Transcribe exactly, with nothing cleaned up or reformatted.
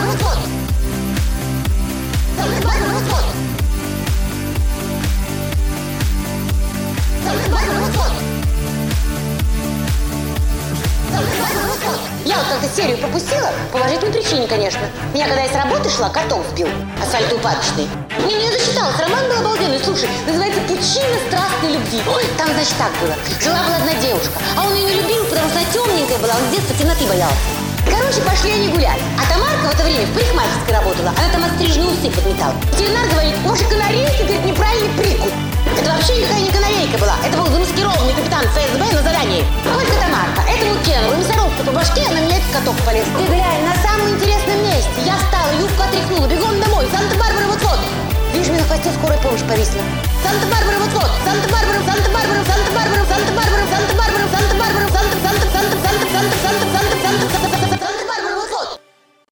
Я вот как-то серию пропустила, по уважительной причине, конечно. Меня, когда я с работы шла, котом сбил, асфальтоупадочный. Не, не засчиталась, роман был обалденный, слушай, называется «Пучина страстной любви». Ой, там, значит, так было. Жила-была одна девушка, а он ее не любил, потому что она темненькая была, он с детства темноты боялся. Короче, пошли они гулять. А Тамарка в это время в парикмахерской работала, она там отстриженные усы подметала. Ветеринар говорит, может, канарейки, говорит, неправильный прикус. Это вообще никакая не канарейка была, это был замаскированный капитан ФСБ на задании. Только Тамарка, этому Кену, мясорубку по башке, а на меня этот каток полез. Ты глянь, на самом интересном месте. Я встала, юбку отряхнула, бегом домой, Санта-Барбара вот-вот. Видишь, мне на хвосте скорая помощь повисла. Санта-Барбара